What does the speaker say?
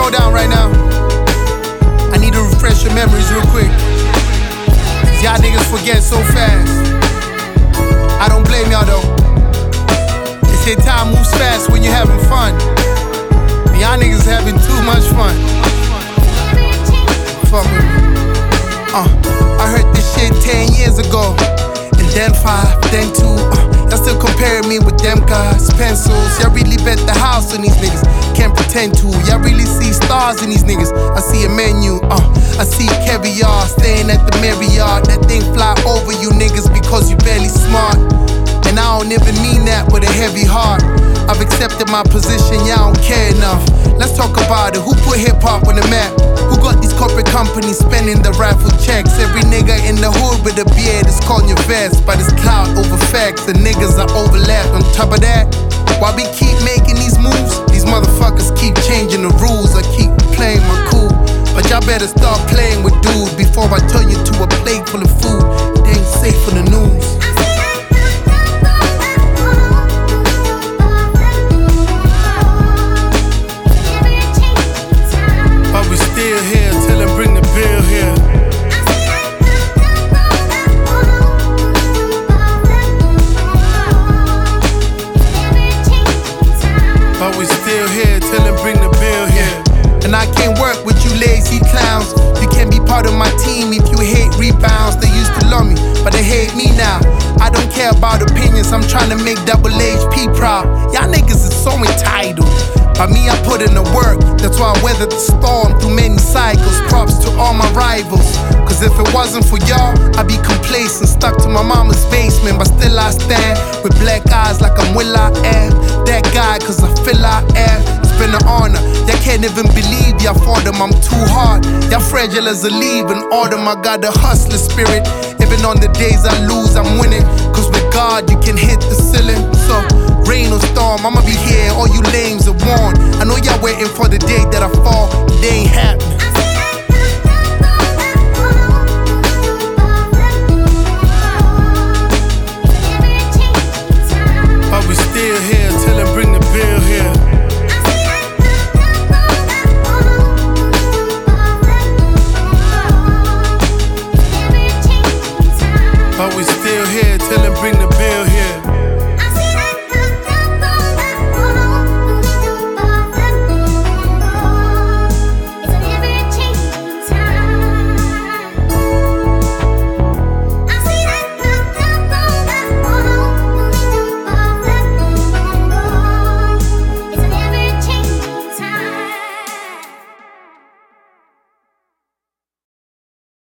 slow down right now. I need to refresh your memories real quick. Y'all niggas forget so fast. I don't blame y'all though. They say time moves fast when you're having fun. And y'all niggas having too much fun. Fuck with me. I heard this shit 10 years ago. And then 5, then 2. Y'all still comparing me with them guys. Pencils, y'all really bet the house on these niggas. Can't pretend to. Y'all really see stars in these niggas. I see a menu, I see caviar staying at the Marriott. That thing fly over you niggas because you barely smart. And I don't even mean that with a heavy heart. I've accepted my position, y'all don't care enough. Let's talk about it. Who put hip-hop on the map? Who got these corporate companies spending the raffle checks? Every nigga in the hood with a beard is calling your vest. But it's clout over facts, the niggas are overlapped. On top of that, while we keep making these moves, these motherfuckers keep changing the rules. I keep playing my cool, but y'all better start playing with dudes before I turn you to a plate full of food. It ain't safe for the news. But we still here, tell them bring the bill here. But we still here, tell them bring the bill here. And I can't work with you lazy clowns. You can't be part of my team if you hate rebounds. They used to love me, but they hate me now. I don't care about opinions, I'm trying to make Double HP proud. Y'all niggas is so entitled. By me, I put in the work. That's why I weathered the storm through many cycles. Props to all my rivals. Cause if it wasn't for y'all, I'd be complacent, stuck to my mama's basement. But still I stand with black eyes like I'm Will I Am. That guy, cause I feel I am. It's been an honor. Y'all can't even believe y'all for them, I'm too hard. Y'all fragile as a leaf and autumn. I got the hustler spirit. Even on the days I lose, I'm winning. Cause with God, you can hit the ceiling. So, rain or storm, I'ma be here. All you lames are warned. I know y'all waiting for the day that I fall. They ain't happening.